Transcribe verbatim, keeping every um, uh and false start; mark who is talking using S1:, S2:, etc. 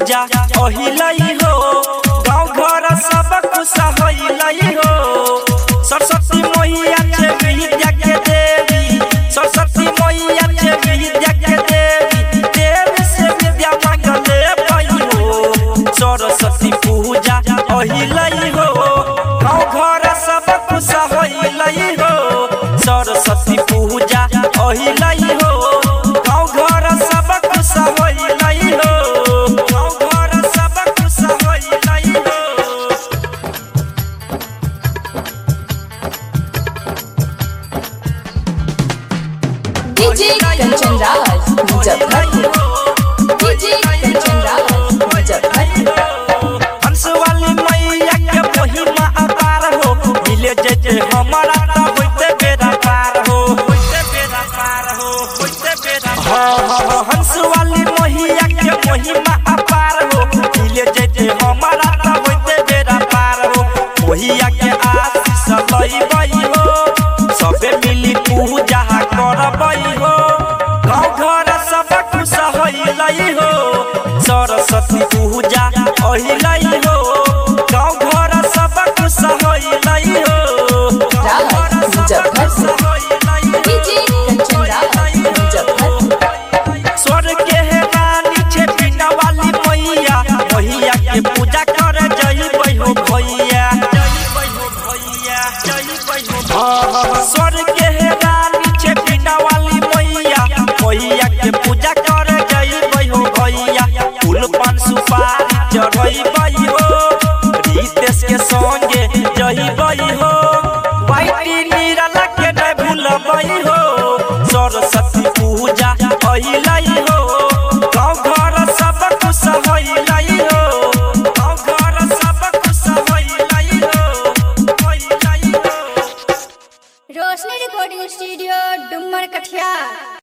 S1: पूजा अहिलई हो गाँव घर सब खुश होइलई हो। सरस्वती मैया के विद्या के देवी सरस्वती मैया के विद्या के देवी देवी से विद्या मांगले पई हो। सरस्वती पूजा अहिलई हो गाँव घर सब खुश होइलई हो। सरस्वती पूजा अहिलई हो गाँव घर सब खुश होइलई हो। गाँव घर सब खुश होइलई हो।
S2: DJ Kanchan Raj Muzaffarpur DJ Kanchan Raj Muzaffarpur.
S1: हंस वाली मैया के महिमा अपार हो मिले जैसे हमारा तो होते बेरा पार हो होते बेरा पार हो होते बेरा हाँ हाँ हंस वाली मैया के महिमा अपार हो मिले जैसे हमारा तो होते बेरा पार हो। मैया के आशीष लईबई हो सबे मिली पूजा करबई हो। गाँव घर सब खुश होइलई हो। सरस्वती पूजा अहिलई हो गाँव घर सब खुश होइलई हो।
S2: राज मुजफ्फरपुर डीजे कंचन राज मुजफ्फरपुर।
S1: स्वर्ग के रानी छे बिना वाली मैया मैया के पूजा कर जइबई हो भैया जइबई हो भैया जइबई हो। हां स्वर्ग के रानी छे बिना वाली मैया मैया के पूजा कर जइबई हो भैया। फूल पान सुपारी चढ़इबई हो रितेश के संगे जइबई हो। वाइटी निराला के न भूलबई हो। सरस्वती पूजा अहिलई हो गाँव घर सब खुश होइलई हो। गाँव घर सब खुश होइलई हो होइलई हो।
S3: Roshni recording studio Dumar Katihar.